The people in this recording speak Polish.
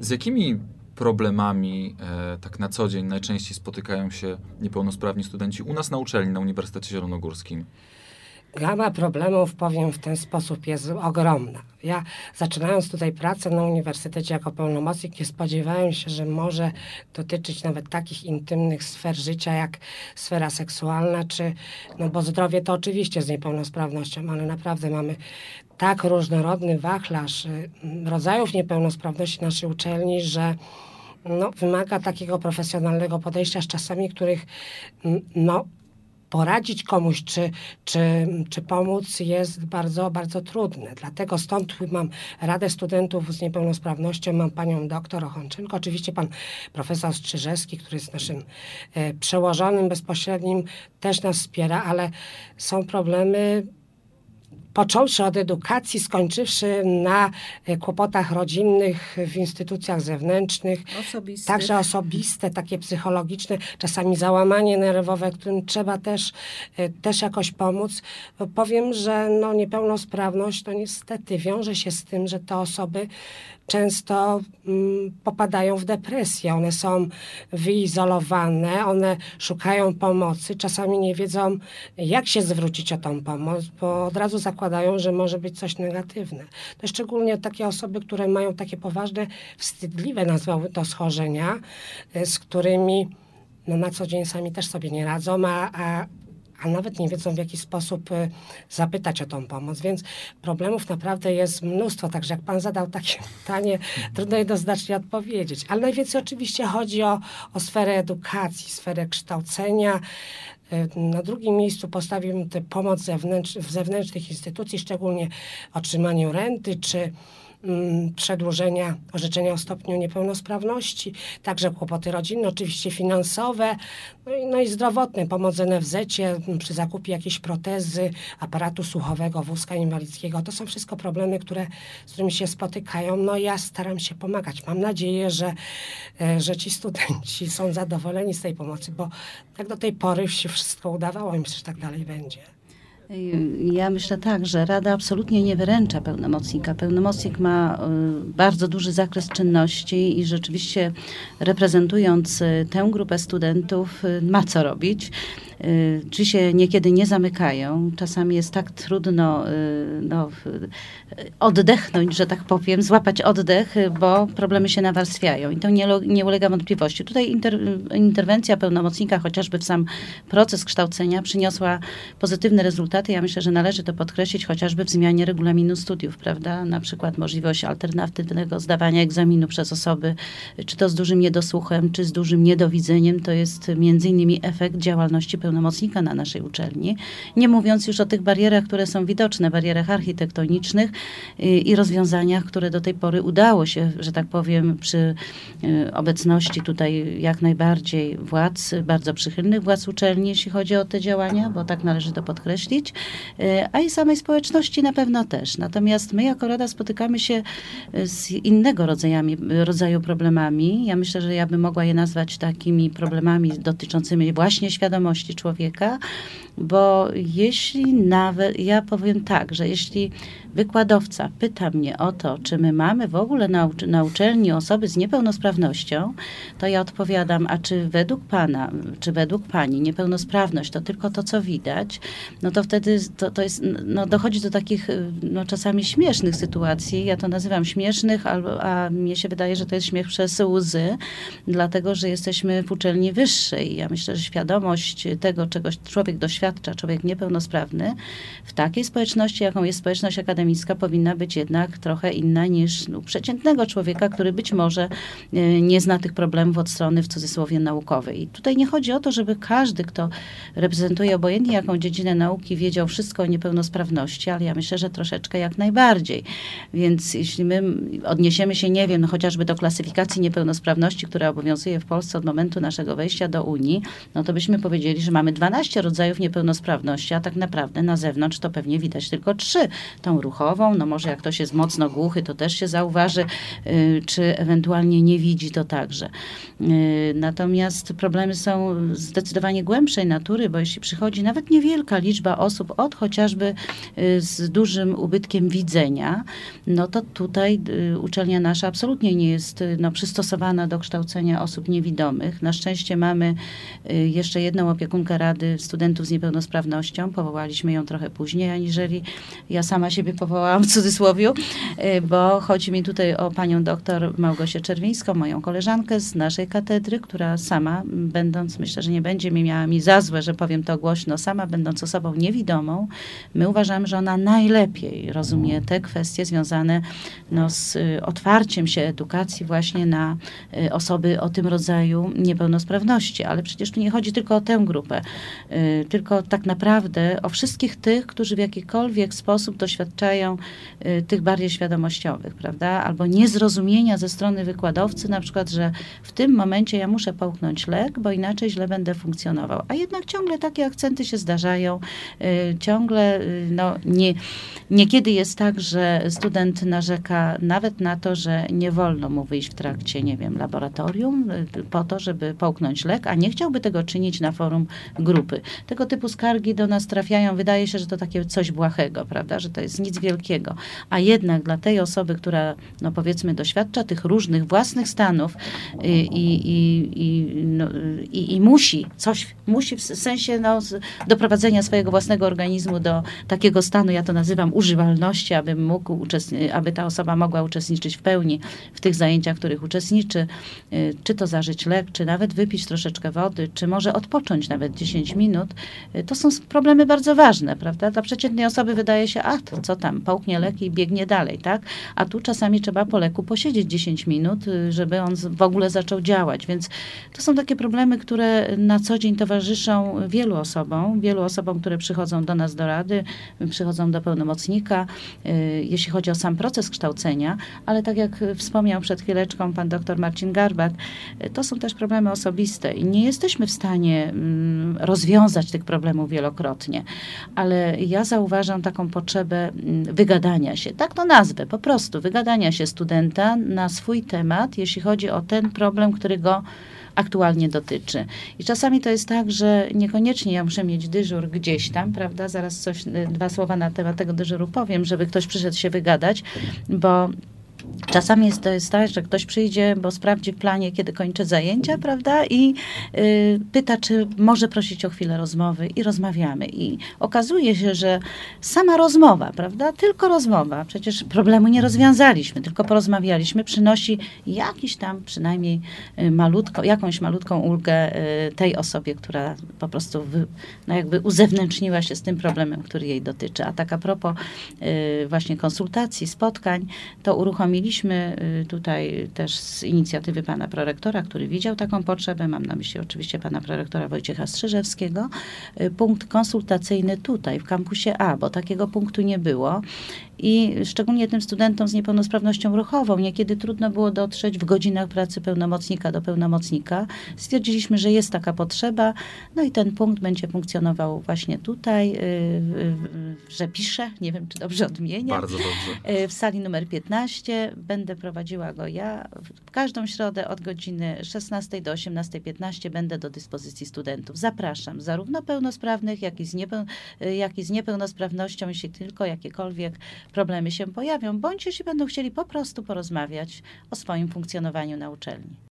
Z jakimi problemami tak na co dzień najczęściej spotykają się niepełnosprawni studenci u nas na uczelni, na Uniwersytecie Zielonogórskim? Gama problemów, powiem w ten sposób, jest ogromna. Ja zaczynając tutaj pracę na uniwersytecie jako pełnomocnik, nie spodziewałem się, że może dotyczyć nawet takich intymnych sfer życia, jak sfera seksualna, no bo zdrowie to oczywiście z niepełnosprawnością, ale naprawdę mamy tak różnorodny wachlarz rodzajów niepełnosprawności naszej uczelni, że no, wymaga takiego profesjonalnego podejścia z czasami, których no, poradzić komuś czy pomóc jest bardzo, bardzo trudne. Dlatego stąd mam Radę Studentów z Niepełnosprawnością, mam panią doktor Ochonczynko, oczywiście pan profesor Strzyżewski, który jest naszym przełożonym bezpośrednim, też nas wspiera, ale są problemy począwszy od edukacji, skończywszy na kłopotach rodzinnych w instytucjach zewnętrznych, także osobiste, takie psychologiczne, czasami załamanie nerwowe, którym trzeba też jakoś pomóc. Powiem, że no, niepełnosprawność to niestety wiąże się z tym, że te osoby często popadają w depresję. One są wyizolowane, one szukają pomocy, czasami nie wiedzą, jak się zwrócić o tą pomoc, bo od razu zakładają, że może być coś negatywne. To szczególnie takie osoby, które mają takie poważne, wstydliwe, nazwały to, schorzenia, z którymi no, na co dzień sami też sobie nie radzą, a nawet nie wiedzą, w jaki sposób zapytać o tą pomoc. Więc problemów naprawdę jest mnóstwo. Także jak pan zadał takie pytanie, trudno jednoznacznie odpowiedzieć. Ale najwięcej oczywiście chodzi o sferę edukacji, sferę kształcenia. Na drugim miejscu postawiłem tę pomoc w zewnętrznych instytucji, szczególnie otrzymaniu renty czy przedłużenia orzeczenia o stopniu niepełnosprawności, także kłopoty rodzinne, oczywiście finansowe, no i zdrowotne, pomoc w NFZ-cie przy zakupie jakiejś protezy, aparatu słuchowego, wózka inwalidzkiego. To są wszystko problemy, z którymi się spotykają. No ja staram się pomagać. Mam nadzieję, że ci studenci są zadowoleni z tej pomocy, bo tak do tej pory się wszystko udawało i myślę, że tak dalej będzie. Ja myślę tak, że Rada absolutnie nie wyręcza pełnomocnika. Pełnomocnik ma bardzo duży zakres czynności i rzeczywiście reprezentując tę grupę studentów ma co robić. Czy się niekiedy nie zamykają. Czasami jest tak trudno oddechnąć, że tak powiem, złapać oddech, bo problemy się nawarstwiają i to nie ulega wątpliwości. Tutaj interwencja pełnomocnika, chociażby w sam proces kształcenia, przyniosła pozytywne rezultaty. Ja myślę, że należy to podkreślić chociażby w zmianie regulaminu studiów, prawda? Na przykład możliwość alternatywnego zdawania egzaminu przez osoby, czy to z dużym niedosłuchem, czy z dużym niedowidzeniem. To jest między innymi efekt działalności pełnomocnika na naszej uczelni. Nie mówiąc już o tych barierach, które są widoczne, barierach architektonicznych i rozwiązaniach, które do tej pory udało się, że tak powiem, przy obecności tutaj jak najbardziej władz, bardzo przychylnych władz uczelni, jeśli chodzi o te działania, bo tak należy to podkreślić, a i samej społeczności na pewno też. Natomiast my jako Rada spotykamy się z innego rodzaju problemami. Ja myślę, że ja bym mogła je nazwać takimi problemami dotyczącymi właśnie świadomości człowieka, bo jeśli nawet, ja powiem tak, że jeśli wykładowca pyta mnie o to, czy my mamy w ogóle na uczelni osoby z niepełnosprawnością, to ja odpowiadam, a czy według pana, czy według pani niepełnosprawność to tylko to, co widać, no to wtedy to jest, no dochodzi do takich no czasami śmiesznych sytuacji. Ja to nazywam śmiesznych, a mnie się wydaje, że to jest śmiech przez łzy, dlatego, że jesteśmy w uczelni wyższej. Ja myślę, że świadomość tego, czego człowiek doświadcza, człowiek niepełnosprawny, w takiej społeczności, jaką jest społeczność akademicka, powinna być jednak trochę inna niż u przeciętnego człowieka, który być może nie zna tych problemów od strony w cudzysłowie naukowej. I tutaj nie chodzi o to, żeby każdy, kto reprezentuje obojętnie jaką dziedzinę nauki, wiedział wszystko o niepełnosprawności, ale ja myślę, że troszeczkę jak najbardziej. Więc jeśli my odniesiemy się, nie wiem, no chociażby do klasyfikacji niepełnosprawności, która obowiązuje w Polsce od momentu naszego wejścia do Unii, no to byśmy powiedzieli, że mamy 12 rodzajów niepełnosprawności, a tak naprawdę na zewnątrz to pewnie widać tylko 3. Tą ruchową, no może jak ktoś jest mocno głuchy, to też się zauważy, czy ewentualnie nie widzi, to także. Natomiast problemy są zdecydowanie głębszej natury, bo jeśli przychodzi nawet niewielka liczba osób od chociażby z dużym ubytkiem widzenia, no to tutaj uczelnia nasza absolutnie nie jest przystosowana do kształcenia osób niewidomych. Na szczęście mamy jeszcze jedną opiekunkę Rady Studentów z Niepełnosprawnością. Powołaliśmy ją trochę później, aniżeli ja sama siebie powołałam w cudzysłowiu, bo chodzi mi tutaj o panią doktor Małgosię Czerwińską, moją koleżankę z naszej katedry, która sama, będąc, myślę, że nie będzie miała mi za złe, że powiem to głośno, sama będąc osobą niewidomą, my uważamy, że ona najlepiej rozumie te kwestie związane z otwarciem się edukacji właśnie na osoby o tym rodzaju niepełnosprawności. Ale przecież tu nie chodzi tylko o tę grupę, tylko tak naprawdę o wszystkich tych, którzy w jakikolwiek sposób doświadczają tych barier świadomościowych, prawda? Albo niezrozumienia ze strony wykładowcy, na przykład, że w tym momencie ja muszę połknąć lek, bo inaczej źle będę funkcjonował. A jednak ciągle takie akcenty się zdarzają. Ciągle, niekiedy jest tak, że student narzeka nawet na to, że nie wolno mu wyjść w trakcie, nie wiem, laboratorium po to, żeby połknąć lek, a nie chciałby tego czynić na forum grupy. Tego typu skargi do nas trafiają. Wydaje się, że to takie coś błahego, prawda, że to jest nic wielkiego. A jednak dla tej osoby, która, powiedzmy, doświadcza tych różnych własnych stanów i musi w sensie doprowadzenia swojego własnego organizmu do takiego stanu, ja to nazywam używalności, aby ta osoba mogła uczestniczyć w pełni w tych zajęciach, w których uczestniczy, czy to zażyć lek, czy nawet wypić troszeczkę wody, czy może odpocząć nawet 10 minut, to są problemy bardzo ważne, prawda? Dla przeciętnej osoby wydaje się, to co tam, połknie lek i biegnie dalej, tak? A tu czasami trzeba po leku posiedzieć 10 minut, żeby on w ogóle zaczął działać, więc to są takie problemy, które na co dzień towarzyszą wielu osobom, które przychodzą do nas do Rady, przychodzą do pełnomocnika, jeśli chodzi o sam proces kształcenia, ale tak jak wspomniał przed chwileczką pan doktor Marcin Garbat, to są też problemy osobiste i nie jesteśmy w stanie rozwiązać tych problemów wielokrotnie, ale ja zauważam taką potrzebę wygadania się, tak to nazwę, po prostu wygadania się studenta na swój temat, jeśli chodzi o ten problem, który go aktualnie dotyczy. I czasami to jest tak, że niekoniecznie ja muszę mieć dyżur gdzieś tam, prawda? Zaraz dwa słowa na temat tego dyżuru powiem, żeby ktoś przyszedł się wygadać, bo czasami to jest tak, że ktoś przyjdzie, bo sprawdzi w planie, kiedy kończę zajęcia, prawda? I pyta, czy może prosić o chwilę rozmowy i rozmawiamy. I okazuje się, że sama rozmowa, prawda? Tylko rozmowa, przecież problemu nie rozwiązaliśmy, tylko porozmawialiśmy, przynosi jakiś tam przynajmniej jakąś malutką ulgę tej osobie, która po prostu jakby uzewnętrzniła się z tym problemem, który jej dotyczy. A tak a propos właśnie konsultacji, spotkań, to uruchomiliśmy tutaj też z inicjatywy pana prorektora, który widział taką potrzebę, mam na myśli oczywiście pana prorektora Wojciecha Strzyżewskiego, punkt konsultacyjny tutaj w kampusie A, bo takiego punktu nie było i szczególnie tym studentom z niepełnosprawnością ruchową niekiedy trudno było dotrzeć w godzinach pracy pełnomocnika do pełnomocnika. Stwierdziliśmy, że jest taka potrzeba, no i ten punkt będzie funkcjonował właśnie tutaj, w Rzepisze, nie wiem, czy dobrze odmieniam. Bardzo dobrze. W sali numer 15. Będę prowadziła go ja. W każdą środę od godziny 16 do 18:15 będę do dyspozycji studentów. Zapraszam zarówno pełnosprawnych, jak i z niepełnosprawnością, jeśli tylko jakiekolwiek problemy się pojawią, bądź jeśli będą chcieli po prostu porozmawiać o swoim funkcjonowaniu na uczelni.